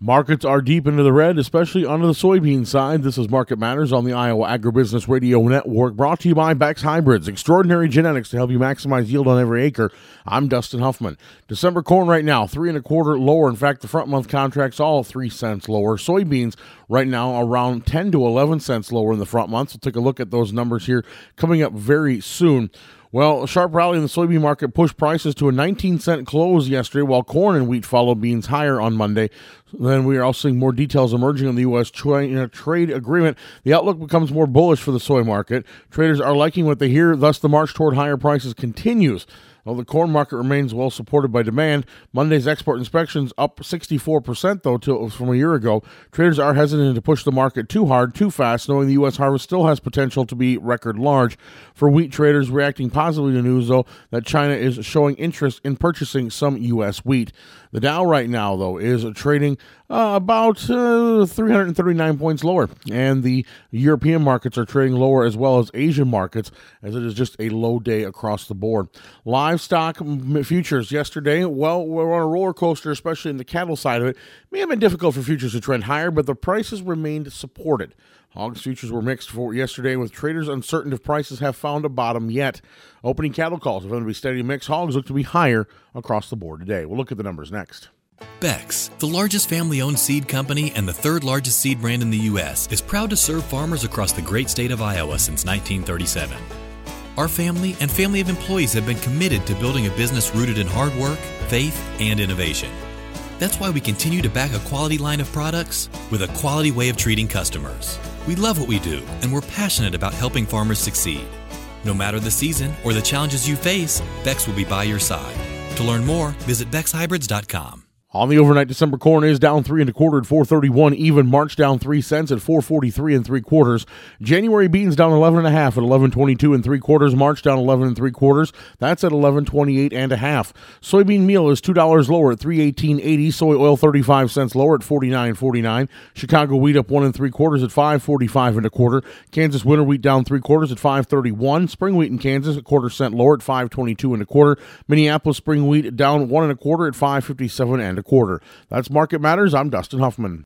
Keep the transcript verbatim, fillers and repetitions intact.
Markets are deep into the red, especially on the soybean side. This is Market Matters on the Iowa Agribusiness Radio Network, brought to you by Beck's Hybrids, extraordinary genetics to help you maximize yield on every acre. I'm Dustin Huffman. December corn right now, three and a quarter lower. In fact, the front month contracts all three cents lower. Soybeans right now around ten to eleven cents lower in the front month. So take a look at those numbers here coming up very soon. Well, a sharp rally in the soybean market pushed prices to a nineteen cent close yesterday, while corn and wheat followed beans higher on Monday. Then we are also seeing more details emerging on the U S China trade agreement. The outlook becomes more bullish for the soy market. Traders are liking what they hear, thus the march toward higher prices continues. While the corn market remains well supported by demand, Monday's export inspections up sixty-four percent, though, to, from a year ago. Traders are hesitant to push the market too hard, too fast, knowing the U S harvest still has potential to be record large. For wheat traders, reacting positively to news, though, that China is showing interest in purchasing some U S wheat. The Dow right now, though, is trading uh, about uh, three hundred thirty-nine points lower, and the European markets are trading lower as well as Asian markets, as it is just a low day across the board. Livestock futures yesterday, well, we're on a roller coaster, especially in the cattle side of it. It may have been difficult for futures to trend higher, but the prices remained supported. Hogs futures were mixed for yesterday, with traders uncertain if prices have found a bottom yet. Opening cattle calls are going to be steady mix. Hogs look to be higher across the board today. We'll look at the numbers next. Beck's, the largest family-owned seed company and the third largest seed brand in the U S, is proud to serve farmers across the great state of Iowa since nineteen thirty-seven. Our family and family of employees have been committed to building a business rooted in hard work, faith, and innovation. That's why we continue to back a quality line of products with a quality way of treating customers. We love what we do, and we're passionate about helping farmers succeed. No matter the season or the challenges you face, Beck's will be by your side. To learn more, visit becks hybrids dot com. On the overnight, December corn is down three and a quarter at four thirty-one. Even March down three cents at four forty-three and three quarters. January beans down eleven and a half at eleven twenty-two and three quarters. March down eleven and three quarters. That's at eleven twenty-eight and a half. Soybean meal is two dollars lower at three eighteen eighty. Soy oil thirty-five cents lower at forty-nine forty-nine. Chicago wheat up one and three quarters at five forty-five and a quarter. Kansas winter wheat down three quarters at five thirty-one. Spring wheat in Kansas a quarter cent lower at five twenty-two and a quarter. Minneapolis spring wheat down one and a quarter at five fifty-seven and a quarter. That's Market Matters. I'm Dustin Huffman.